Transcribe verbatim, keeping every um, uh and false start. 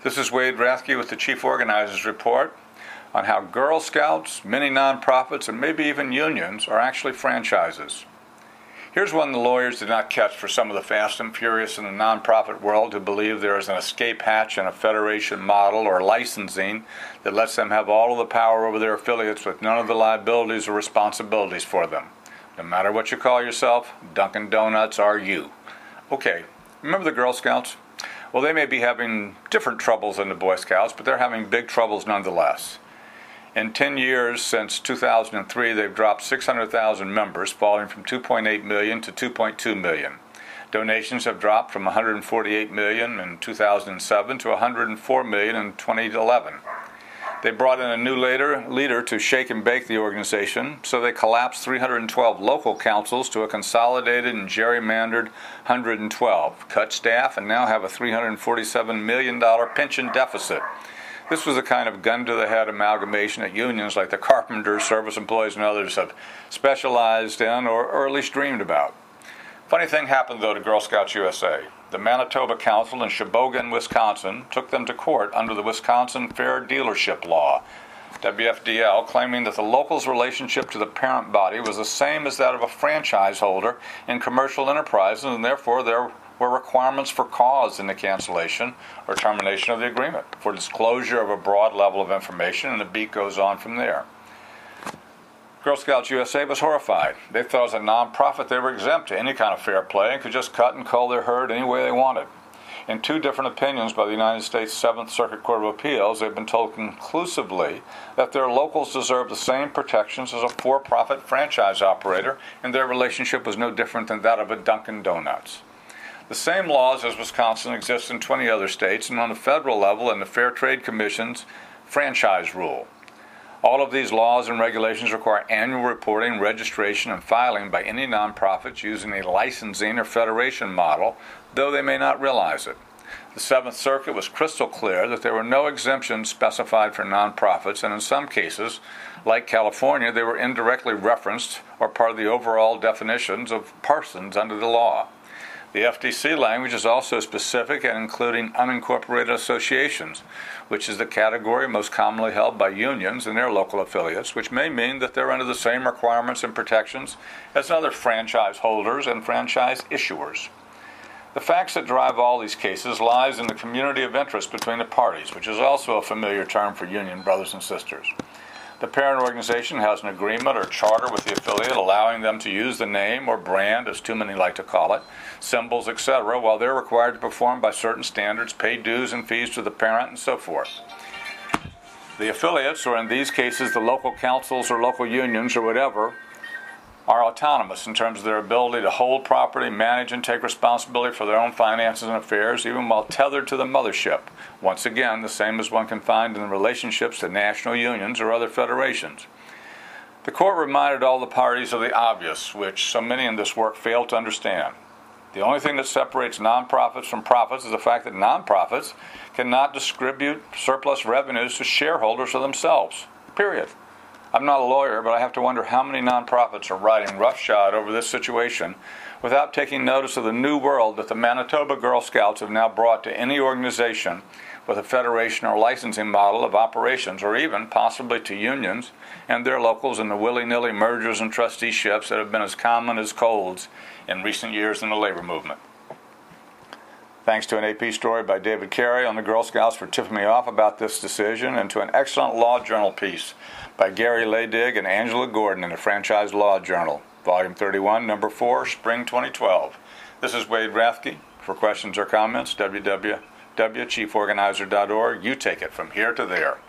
This is Wade Rathke with the Chief Organizers Report on how Girl Scouts, many nonprofits, and maybe even unions are actually franchises. Here's one the lawyers did not catch for some of the fast and furious in the nonprofit world who believe there is an escape hatch in a federation model or licensing that lets them have all of the power over their affiliates with none of the liabilities or responsibilities for them. No matter what you call yourself, Dunkin' Donuts are you. Okay, remember the Girl Scouts? Well, they may be having different troubles than the Boy Scouts, but they're having big troubles nonetheless. In ten years since two thousand three, they've dropped six hundred thousand members, falling from two point eight million to two point two million. Donations have dropped from one hundred forty-eight million in two thousand seven to one hundred four million in twenty eleven. They brought in a new leader, leader to shake and bake the organization, so they collapsed three hundred twelve local councils to a consolidated and gerrymandered one hundred twelve, cut staff, and now have a three hundred forty-seven million dollars pension deficit. This was the kind of gun-to-the-head amalgamation that unions like the carpenters, service employees, and others have specialized in or, or at least dreamed about. Funny thing happened, though, to Girl Scouts U S A. The Manitoba Council in Sheboygan, Wisconsin, took them to court under the Wisconsin Fair Dealership Law, W F D L, claiming that the local's relationship to the parent body was the same as that of a franchise holder in commercial enterprises, and therefore there were requirements for cause in the cancellation or termination of the agreement, for disclosure of a broad level of information, and the beat goes on from there. Girl Scouts U S A was horrified. They thought as a nonprofit they were exempt to any kind of fair play and could just cut and cull their herd any way they wanted. In two different opinions by the United States Seventh Circuit Court of Appeals, they've been told conclusively that their locals deserve the same protections as a for-profit franchise operator, and their relationship was no different than that of a Dunkin' Donuts. The same laws as Wisconsin exist in twenty other states and on the federal level in the Fair Trade Commission's franchise rule. All of these laws and regulations require annual reporting, registration, and filing by any nonprofits using a licensing or federation model, though they may not realize it. The Seventh Circuit was crystal clear that there were no exemptions specified for nonprofits, and in some cases, like California, they were indirectly referenced or part of the overall definitions of persons under the law. The F T C language is also specific and including unincorporated associations, which is the category most commonly held by unions and their local affiliates, which may mean that they're under the same requirements and protections as other franchise holders and franchise issuers. The facts that drive all these cases lies in the community of interest between the parties, which is also a familiar term for union brothers and sisters. The parent organization has an agreement or charter with the affiliate allowing them to use the name or brand, as too many like to call it, symbols, et cetera, while they're required to perform by certain standards, pay dues and fees to the parent, and so forth. The affiliates, or in these cases the local councils or local unions or whatever, are autonomous in terms of their ability to hold property, manage and take responsibility for their own finances and affairs, even while tethered to the mothership. Once again, the same as one can find in the relationships to national unions or other federations. The court reminded all the parties of the obvious, which so many in this work fail to understand. The only thing that separates nonprofits from profits is the fact that nonprofits cannot distribute surplus revenues to shareholders or themselves. Period. I'm not a lawyer, but I have to wonder how many nonprofits are riding roughshod over this situation without taking notice of the new world that the Manitoba Girl Scouts have now brought to any organization with a federation or licensing model of operations, or even possibly to unions and their locals in the willy-nilly mergers and trusteeships that have been as common as colds in recent years in the labor movement. Thanks to an A P story by David Carey on the Girl Scouts for tipping me off about this decision, and to an excellent Law Journal piece by Gary Leydig and Angela Gordon in the Franchise Law Journal, Volume thirty-one, Number four, Spring twenty twelve. This is Wade Rathke. For questions or comments, w w w dot chief organizer dot org. You take it from here to there.